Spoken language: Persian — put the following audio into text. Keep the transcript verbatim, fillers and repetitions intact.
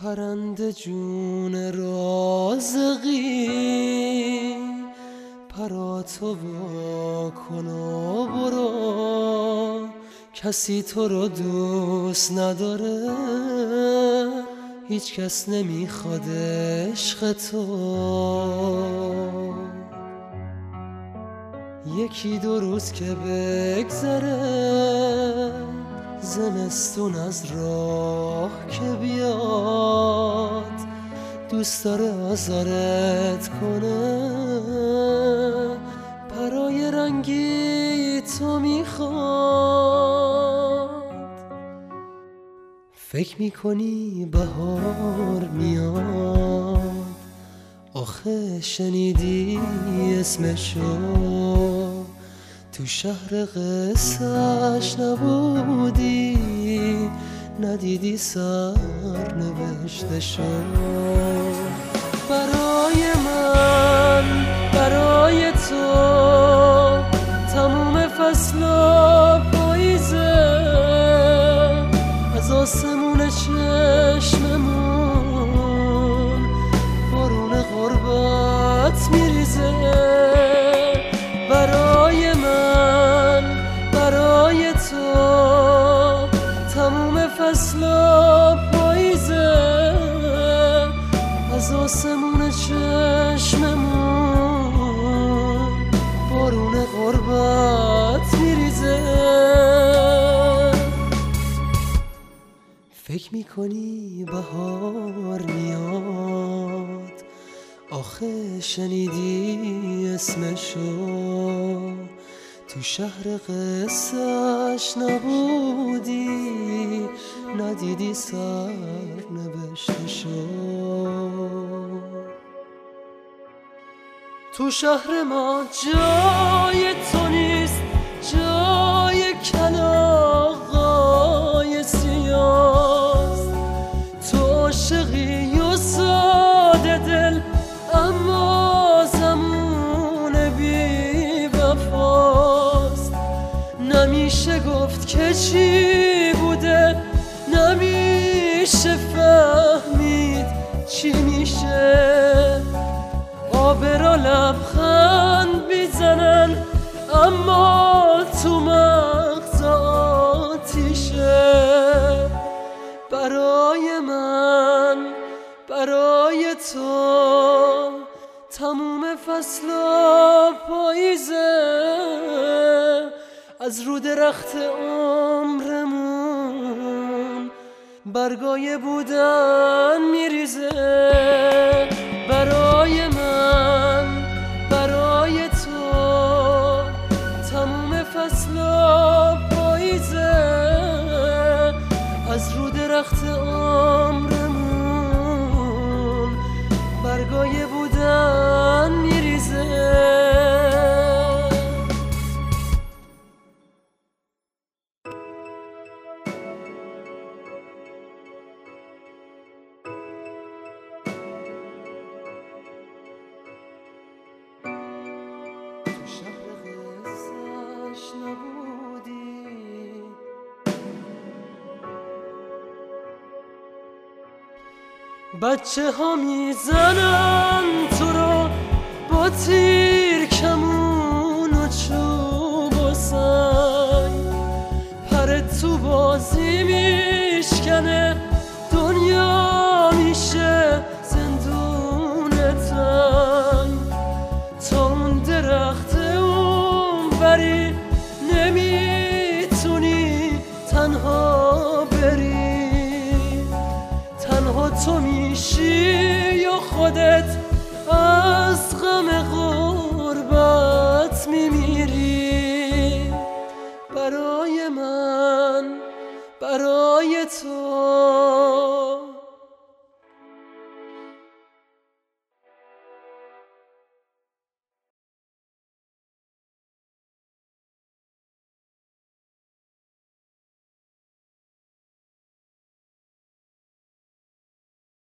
پرنده جون رازقی پراتو وا کن و برو، کسی تو رو دوست نداره، هیچ کس نمیخواد عشق تو. یکی دو روز که بگذره زمستون از راه که بیاد، دوست داره آزارت کنه، پرای رنگی تو میخواد. فکر میکنی بهار میاد، آخه شنیدی اسمشو؟ تو شهر قصه‌اش نبودی، ندیدی سر نوشتشو. برای من برای تو تموم فصلا پاییزه، از آسمون چشممون بارون غربت میریزه. برای من برای تو تموم فصلا پاییزه، از آسمون چشممون بارون غربت میریزه. فکر میکنی بهار میاد، آخه شنیدی اسمشو؟ تو شهر قصه‌اش نبودی، ندیدی سر نوشتشو. تو شهر ما جای تو نیست، جای کلاغای سیاست. تو عاشقی و ساده دل، اما زمون بی وفاست. نمیشه گفت که چی بوده، نمیشه فهمید چی میشه. آبرا لبخند میزنن، اما تو مغز آتیشه. برای من برای تو تموم فصلا پاییزه، از رو درخت عمرمون برگای بودن میریزه. برای من برای تو تموم فصلا پاییزه، از رو درخت عمرمون برگای بودن میریزه. بچه ها میزنن تو رو با تیر کمون و چوب و سنگ، پرت تو بازی میشکنه، دنیا میشه زندون تنگ. تا اون درخت اون بری نمیتونی تنها بری، تنها تو میشی یا خودت از غم غربت میمیری. برای من برای تو